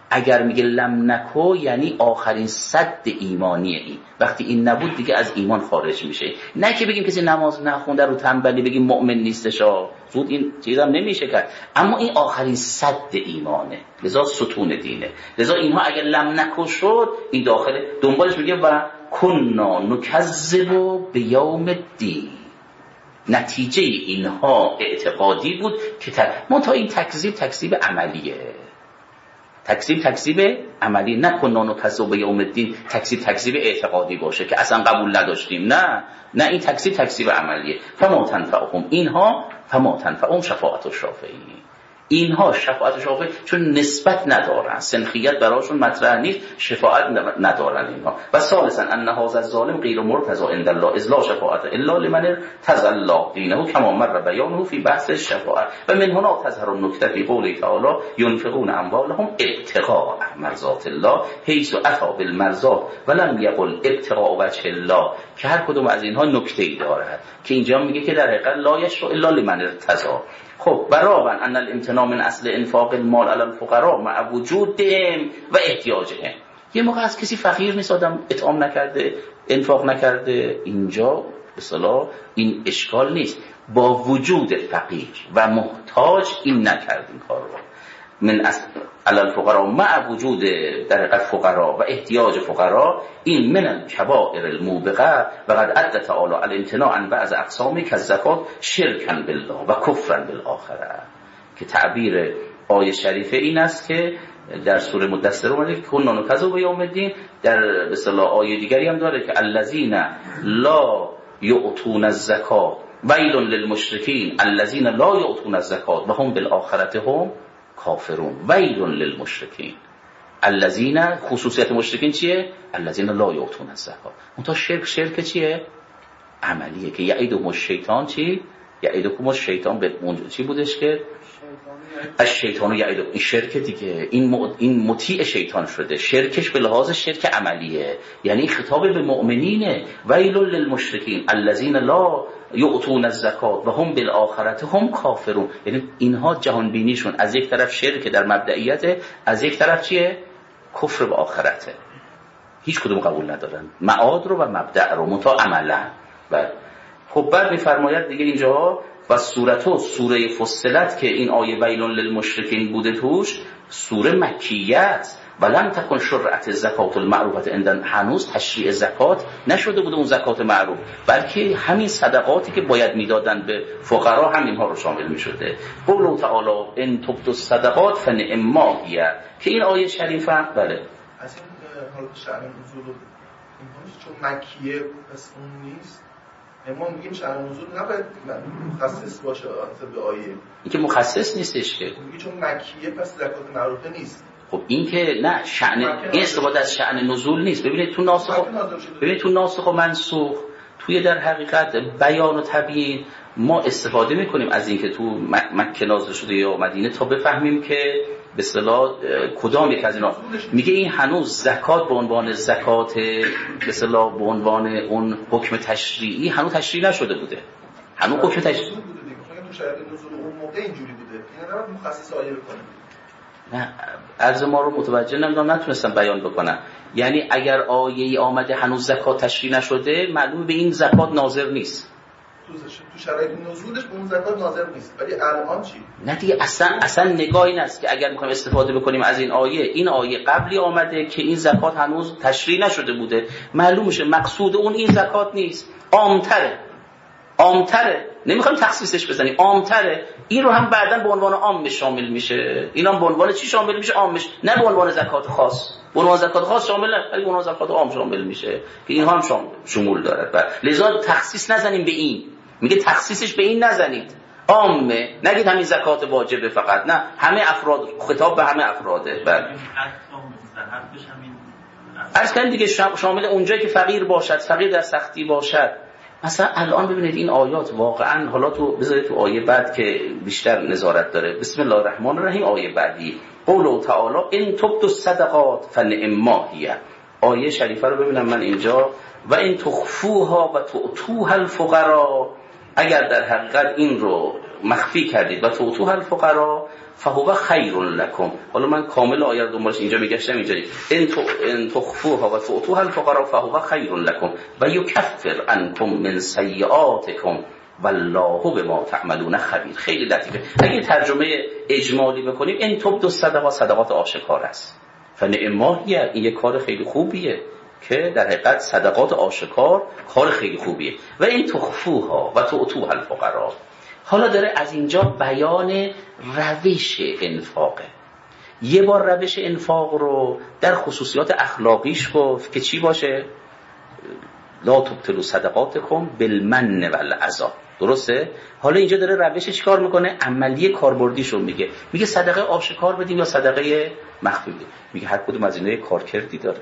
اگر میگه لم نکو یعنی آخرین سد ایمانی این، وقتی این نبود دیگه از ایمان خارج میشه. نه که بگیم کسی نماز نخونده رو تنبلی بگیم مؤمن نیستش، زود این چیزام نمیشه کرد، اما این آخرین سد ایمانه، لذا ستون دینه. لذا اینها اگر لم نکو شد این داخله، دنبالش میگه و کنا نکذب بیوم الدین. نتیجه اینها اعتقادی بود که منتها این تکذیب تکذیب عملیه، تکذیب تکذیب عملی، نه کنا نکذب بیوم الدین تکذیب تکذیب اعتقادی باشه که اصلا قبول نداشتیم، نه نه این تکذیب تکذیب عملیه. فما تنفعهم اینها فما تنفعهم شفاعت الشافعین، اینها شفاعت شافعی چون نسبت ندارن، سنخیت براشون مطرح نیست، شفاعت ندارن اینها. و ثالثا ان هذا الظالم غیر مرتضی عند الله اذ لا شفاعت الا لمن تزلى دینه کما مر بیانه فی بحث الشفاعه. و من هنا تظهر النکته فی قوله تعالی ينفقون اموالهم ابتغاء مرضات الله حيث اتى بالمرضات ولم يقل ابتغاء وجه الله، که هر کدوم از اینها نکته‌ای دارد که اینجا میگه که در حقیقت لا یشفع الا لمن ارتضى. خب برابن ان الامتناع من اصل انفاق المال علی الفقراء مع وجودهم و احتیاجهم. یه موقع از کسی فقیر نیست، آدم اطعام نکرده، انفاق نکرده، اینجا به اصطلاح این اشکال نیست، با وجود فقیر و محتاج این نکرد این کار رو. من اصل علی الفقراء مع وجود در حقیقت فقراء و احتیاج فقراء، این من الکبائر الموبقه و قد عد تعالی الامتناع عن بعض اقسام کالزکات شرکا بالله و کفرا بالآخره. که تعبیر آیه شریفه این است که در سوره مدثر اومده که کنا نکذب بیوم الدین، در به اصطلاح آیه دیگری هم داره که الذین لا یؤتون الزکات ویل للمشرکین الذین لا یؤتون الزکات و هم بالآخرة هم کافرون. ویل للمشرکین الذین، خصوصیت مشرکین چیه؟ الذین لا یؤتون الزکات. اون تا شرک شرک چیه؟ عملیه که یعیدهم الشیطان، چی؟ یعیدهم الشیطان به اون چی بودش که الشیطان یعیدهم، این شرک دیگه، این این مطیع شیطان شده، شرکش به لحاظ شرک عملیه، یعنی خطاب به مؤمنینه. ویل للمشرکین الذین لا یؤتون الزکات و هم بالآخرة هم کافرون، یعنی اینها جهان بینیشون از یک طرف شرک در مبدئیت، از یک طرف چیه؟ کفر به آخرته، هیچ کدوم قبول ندارن معاد رو و مبدأ رو، متا عملا. و خب بعد میفرماید دیگه اینجا و سورتو سوره فصلت که این آیه ویل للمشرکین بوده توش، سوره مکیه است. ولم تکن شرعت زکات المعروفه عندن، هنوز تشریع زکات نشده بوده اون زکات معروف، بلکه همین صدقاتی که باید میدادن به فقرا همینها رو شامل میشده. قول تعالی ان تبدوا الصدقات فنعما هی، که این آیه شریفه بله
از این حالا شأن نزول چون مکیه پس اون نیست، ما میگیم شأن نزول نباید مخصص باشه به آیه، این
که مخصص نیستش که
میگه چون مکیه پس زکات معروفه نیست.
خب این که نه شأن، این استفاده از شأن نزول نیست. ببینید تو ناسخ، ببینید تو ناسخ و منسوخ، توی در حقیقت بیان و تبیین ما استفاده میکنیم از این که تو مکه نازل شده یا مدینه تا بفهمیم که به اصطلاح کدام یک از اینا. میگه این هنوز زکات به عنوان زکات به اصطلاح به عنوان اون حکم تشریعی هنوز تشریع نشده بوده، هنوز حکم تشریعی بوده
دیگه. تو شرایط نزول اون موقع اینجوری بوده، اینا رو مخصص آیه بکنیم.
نه عرض ما رو متوجه نمیدونم، نتونستم بیان بکنم. یعنی اگر آیه آمده هنوز زکات تشریع نشده، معلومه به این زکات ناظر نیست،
تو شرایط نزولش به اون زکات ناظر نیست. ولی الان چی؟
نه دیگه اصلا اصلا نگاه این است که اگر میخوایم استفاده بکنیم از این آیه، این آیه قبلی آمده که این زکات هنوز تشریع نشده بوده، معلوم میشه مقصود اون این زکات نیست، عامتره عامتره، نمیخوایم تخصیصش بزنیم، عامتره. این رو هم بعداً به عنوان عام شامل میشه، اینا به عنوان چی شامل میشه؟ عامش، نه به عنوان زکات خاص. به عنوان زکات خاص شامل نه، ولی به عنوان زکات عام شامل میشه که اینها هم شامل شمول داره. و لذا تخصیص نزنیم به این، میگه تخصیصش به این نزنید، عامه، نگید همین زکات واجبه فقط، نه همه افراد، خطاب به همه افراده. بله عرض کردیم دیگه شامل اونجایی که فقیر باشد، فقیر در سختی باشد. مثلا الان ببینید این آیات واقعا، حالا تو بذارید تو آیه بعد که بیشتر نظارت داره، بسم الله الرحمن الرحیم، آیه بعدی قول تعالی ان تبدوا الصدقات فنعما هی. آیه شریفه رو ببینم من اینجا، و ان تخفوها و تؤتوها الفقراء، اگر در حقیقت این رو مخفی کردید و تؤتوها الفقراء فهو خیر لکم. حالا من کامل آیه رو دنبالش اینجا میگشتم اینجوری ان تو ان تخفوها و تؤتوها الفقراء فهو خیر لکم و یکفر عنکم من سیئاتکم والله بما تعملون خبیر. خیلی لطیفه. اگه ترجمه اجمالی بکنیم ان تبدوا الصدقات، صدقات آشکار است، فنعماهیه، این یه کار خیلی خوبیه که در حقیقت صدقات آشکار کار خیلی خوبیه. و این تخفوها و تؤتوها الفقراء، حالا داره از اینجا بیان روش انفاقه. یه بار روش انفاق رو در خصوصیات اخلاقیش گفت که چی باشه؟ لا تبطلوا صدقاتکم بالمن والعذا. درسته؟ حالا اینجا داره روش چیکار میکنه؟ عملی کاربردیش رو میگه. میگه صدقه آشکار بدیم یا صدقه مخفی بدیم. میگه هر کدوم از اینا کارکردی داره،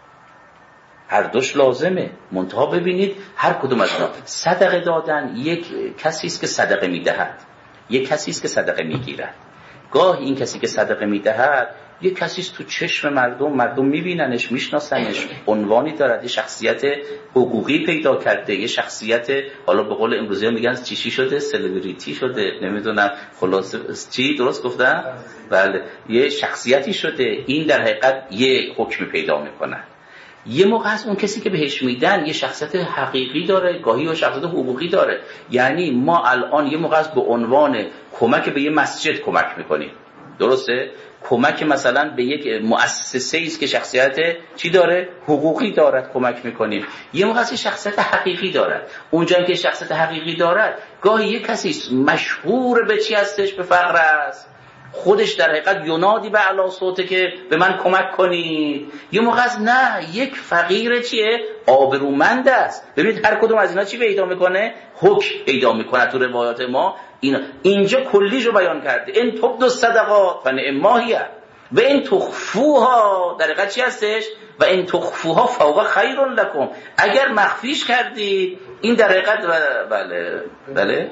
هر دوش لازمه. منتها ببینید هر کدوم از اینا صدقه دادن، یک کسی است که صدقه میدهد، یک کسی است که صدقه میگیرد. گاه این کسی که صدقه میدهد یک کسی است تو چشم مردم، مردم میبیننش، میشناسنش، عنوانی دارد، یه شخصیت حقوقی پیدا کرده، یه شخصیت، حالا به قول امروزی ها میگن چیشی شده، سلبریتی شده، نمیدونم خلاصه چی درست گفتم؟ بله، یه شخصیتی شده. این در حقیقت یه حکم پیدا میکنه. یه موقع از اون کسی که بهش میدن یه شخصیت حقیقی داره، گاهی و شخصیت حقوقی داره. یعنی ما الان یه موقع از به عنوان کمک به یه مسجد کمک میکنیم، درسته؟ کمک مثلا به یک مؤسسه است که شخصیت چی داره؟ حقوقی دارد، کمک میکنیم. یه موقع از شخصیت حقیقی دارد. اونجا که شخصیت حقیقی دارد گاهی یه کسی مشهور به چی هستش؟ به فقر است، خودش در حقیقت ینادی به اعلی صوته که به من کمک کنید. یه موقع از نه، یک فقیر چیه؟ آبرومند است. ببینید هر کدوم از اینا چی پیدا میکنه؟ حکم پیدا میکنه تو روایات ما. اینا اینجا کلیشو بیان کرده. ان تبدوا الصدقات فنعماهیه و ان تخفوها، در حقیقت چی هستش؟ و ان تخفوها فهو خیر لکم. اگر مخفیش کردید این در حقیقت بله بله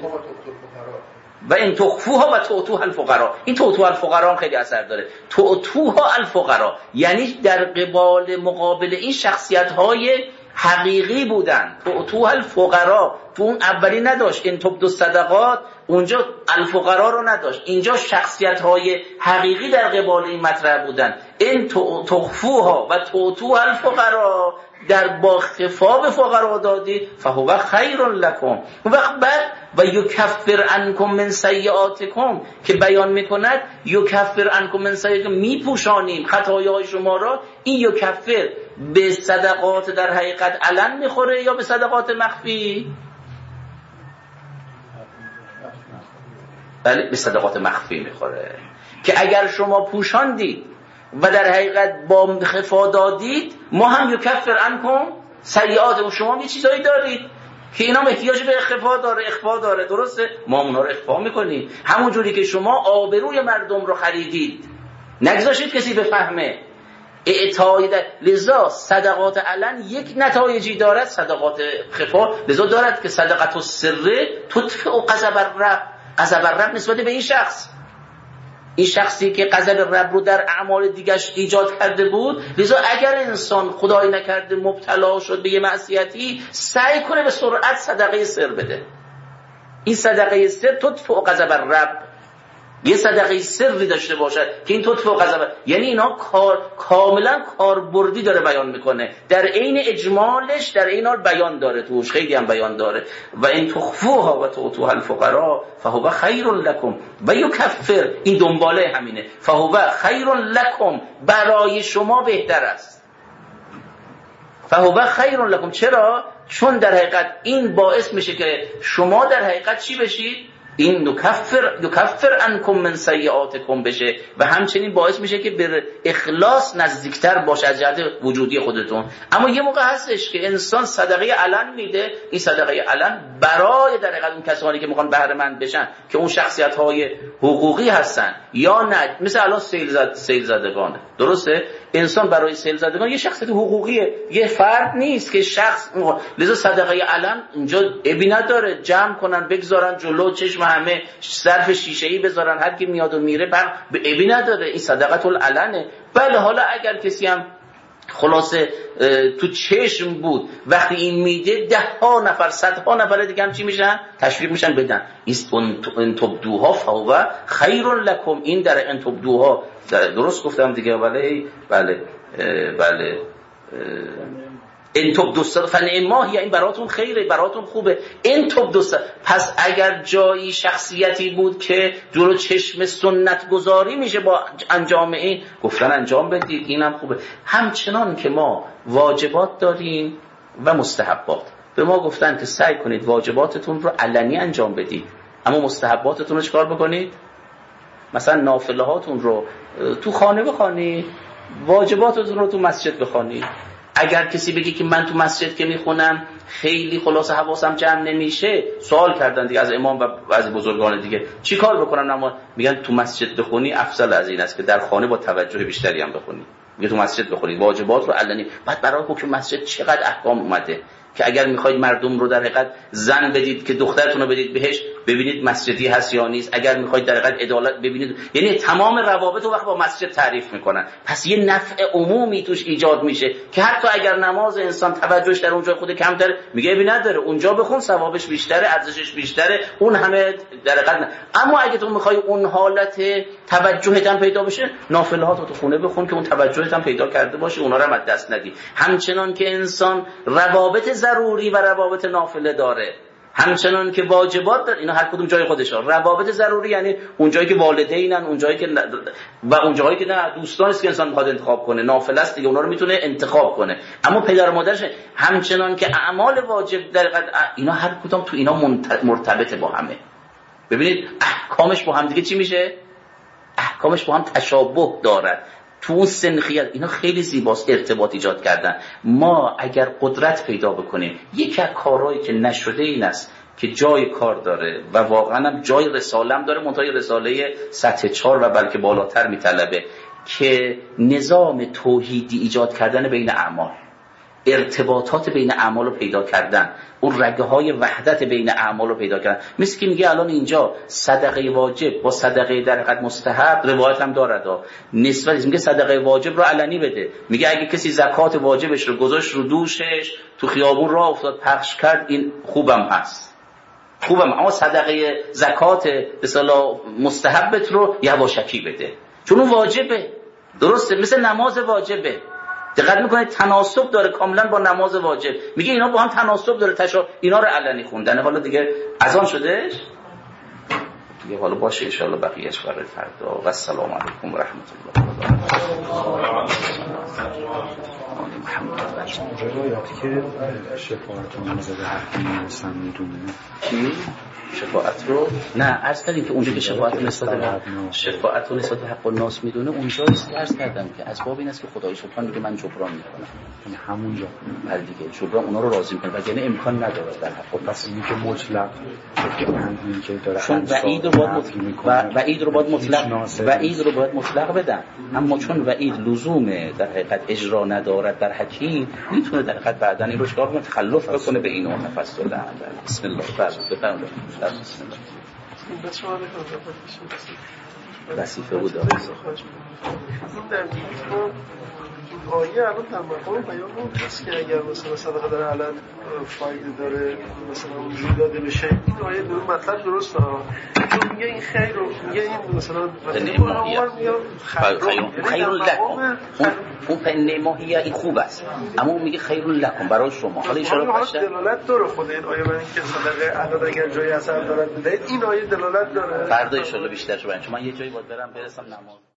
و ان تخفوها و تؤتوها الفقراء. این تؤتوها الفقراء خیلی اثر داره. تؤتوها الفقراء یعنی در قبال مقابل این شخصیت های حقیقی بودن. تؤتوها الفقراء تو اون اولی نداشت، ان تبدوا الصدقات اونجا الفقراء رو نداشت، اینجا شخصیت های حقیقی در قبال این مطرح بودن. ان تخفوها و تؤتوها الفقراء، در با خفا به فقرا دادید، فهو خیر لکم. وقت بعد و یکفر عنکم من سیئاتکم که بیان میکند یکفر عنکم من سیئاتکم، میپوشانیم خطاهای شما را. این یکفر به صدقات در حقیقت علن میخوره یا به صدقات مخفی؟ بله، به صدقات مخفی میخوره که اگر شما پوشاندید و در حقیقت با خفا دادید، ما هم یکفر عنکم سیئاتکم، شما یه چیزایی دارید که اینا احتیاج به اخفا داره، اخفا داره، درسته؟ ما اونا رو اخفا میکنیم. همون جوری که شما آبروی مردم رو خریدید، نگذاشید کسی بفهمه، اعطای در لذا صدقات علن یک نتایجی دارد، صدقات خفا لذا دارد که صدقات السر تطفئ غضب الرب. غضب الرب نسبت به این شخص، این شخصی که غضب رب رو در اعمال دیگرش ایجاد کرده بود، لذا اگر انسان خدای نکرده مبتلا شد به یه معصیتی، سعی کنه به سرعت صدقه سر بده. این صدقه سر تطفئ غضب الرب، یه صدقه سری داشته باشد که این تطفئ غضب، یعنی اینا کار کاملا کاربردی داره بیان میکنه، در عین اجمالش در این حال بیان داره، توش خیلی هم بیان داره. و ان تخفوها و تؤتوها الفقراء فهو خیر لکم و یکفر، این دنباله همینه، فهو خیر لکم، برای شما بهتر است. فهو خیر لکم، چرا؟ چون در حقیقت این باعث میشه که شما در حقیقت چی بشید؟ این نکفر نکفر عنکم من سیئاتکم بشه و همچنین باعث میشه که به اخلاص نزدیکتر باشه از جهت وجودی خودتون. اما یه موقع هستش که انسان صدقه علن میده، این صدقه علن برای در حقیقت اون کسانی که میخوان بهره مند بشن که اون شخصیت های حقوقی هستن یا نه، مثل الان سیل زد سیل زدگانه، درسته؟ انسان برای سیل زدگان یه شخصیت حقوقیه، یه فرد نیست که شخص، لذا صدقه علن اینجا ابی نداره، جمع کنن بگذارن جلو چشم همه، ظرف شیشه‌ای بذارن، هر کی میاد و میره، بر به ابی نداره، این صدقه العلنه. بله، حالا اگر کسی هم خلاصه تو چشم بود. وقتی این میده ده ها نفر صدها نفر دیگه هم چی میشن؟ تشویق میشن بدن. است ان تبدوها فهو خیر لکم. این در ان تبدوها درست گفتم دیگه؟ بله بله بله این تبدو الصدقه فنعما هی، این براتون خیره، براتون خوبه. این تبدو الصدقه. پس اگر جایی شخصیتی بود که جلو چشم سنت گذاری میشه با انجام این، گفتن انجام بدید، اینم خوبه. همچنان که ما واجبات داریم و مستحبات، به ما گفتن که سعی کنید واجباتتون رو علنی انجام بدید، اما مستحباتتون رو چکار بکنید؟ مثلا نافله هاتون رو تو خانه بخوانید، واجباتتون رو تو مسجد بخوانید. اگر کسی بگه که من تو مسجد که میخونم خیلی خلاصه حواسم جمع نمیشه، سوال کردن دیگه از امام و بعضی بزرگان دیگه چی کار بکنن؟ اما میگن تو مسجد بخونی افضل از این است که در خانه با توجه بیشتری هم بخونی. میگه تو مسجد بخونید واجبات رو علنی. بعد برای حکم مسجد چقدر احکام اومده که اگر میخواید مردم رو در حقیقت زن بدید که دخترتون رو بدید بهش، ببینید مسجدی هست یا نیست. اگر میخواید در حقیقت عدالت ببینید، یعنی تمام روابط رو وقت با مسجد تعریف میکنن. پس یه نفع عمومی توش ایجاد میشه که حتی اگر نماز انسان توجهش در اونجا خود کمتر، میگه ببین نداره اونجا بخون ثوابش بیشتره، ارزشش بیشتره، اون همه در حقیقت نه. اما اگه تو میخوای اون حالت توجهت هم پیدا بشه، نافلهات رو تو خونه بخون که اون توجهت هم پیدا کرده باشه، اونا رو هم از دست ندی. همچنان که انسان روابط ضروری و روابط نافله داره، همچنان که واجبات داره، اینا هر کدوم جای خودشه. روابط ضروری یعنی اون جایی که والدینن، اون جایی که ن... و اون جایی که نه دوستان است که انسان میخواد انتخاب کنه، نافله است دیگه، اونا رو میتونه انتخاب کنه. اما پدر و مادرش همچنان که اعمال واجب در اینا هر کدوم تو اینا مرتبط با همه. ببینید احکامش با هم دیگه چی میشه؟ احکامش با هم تشابه دارد. تو اون سنخیت اینا خیلی زیباست ارتباط ایجاد کردن. ما اگر قدرت پیدا بکنیم، یکی از کارهایی که نشده این است که جای کار داره و واقعا هم جای رسالم داره، منتهای رساله سطح چهار و بلکه بالاتر میطلبه، که نظام توحیدی ایجاد کردن بین اعمال، ارتباطات بین اعمال رو پیدا کردن، اون رگه های وحدت بین اعمال رو پیدا کردن. مثل که میگه الان اینجا صدقه واجب با صدقه در حقیقت مستحب، روایت هم داره نسبت، میگه صدقه واجب رو علنی بده. میگه اگه کسی زکات واجبش رو گذاشت رو دوشش، تو خیابون راه افتاد پخش کرد، این خوبم هست، خوبم، اما صدقه زکات به اصطلاح مستحبت رو یواشکی بده، چون اون واجبه. درسته؟ مثل نماز واجبه. دقت میکنه تناسب داره کاملا با نماز واجب. میگه اینا با هم تناسب داره، تشابه، اینا رو علنی خوندن. حالا دیگه اذان شدهش دیگه، حالا باشه ان شاء الله بقیه‌اش برای فردا. و السلام علیکم و رحمت الله و
برکاته. روایاتی که شفاعت رو نزده حرفی نرسن میدونه
چی؟ شفاعت رو نه عرض کردیم که اونجا که شفاعت رو نسبت به شفاعت رو نسبت به حق الناس میدونه، اونجا است عرض کردم که اسباب این است که خدای سبحان میگه من جبران میکنم،
یعنی همونجا
بله دیگه جبران اونا رو راضی میکنه، وگرنه امکان نداره در حق.
پس اینی که مطلق این که داره
چون وعید رو باید مطلق وعید رو باید مطلق وعید رو باید مطلق بدن، اما چون وعید لزوم در حقیقت اجرا ندارد در حکیم، میتونه در حقیقت بعدن این رو چکار کنه، تخلف بکنه به این اون تفصیل. بسم الله. بفرمایید. بسم الله. وظیفه بود
این در آیه الان در مقام بیان اون هست که اگر مثلا صدقه در علن فایده داره، مثلا اون داده بشه، این آیه در مطلب درسته ها، چون میگه این خیر رو میگه این مثلا
خیر لکم، اون پنه ماهیه این خوب است، اما اون میگه خیر لکم برای شما. حالا ان شاء الله
دلالت داره خود این آیه برای اینکه صدقه علن اگر جای اثر دارد بدهید، این آیه دلالت داره.
فردا ان شاء الله بیشتر شو. من یه جایی باید برم برسم نماز.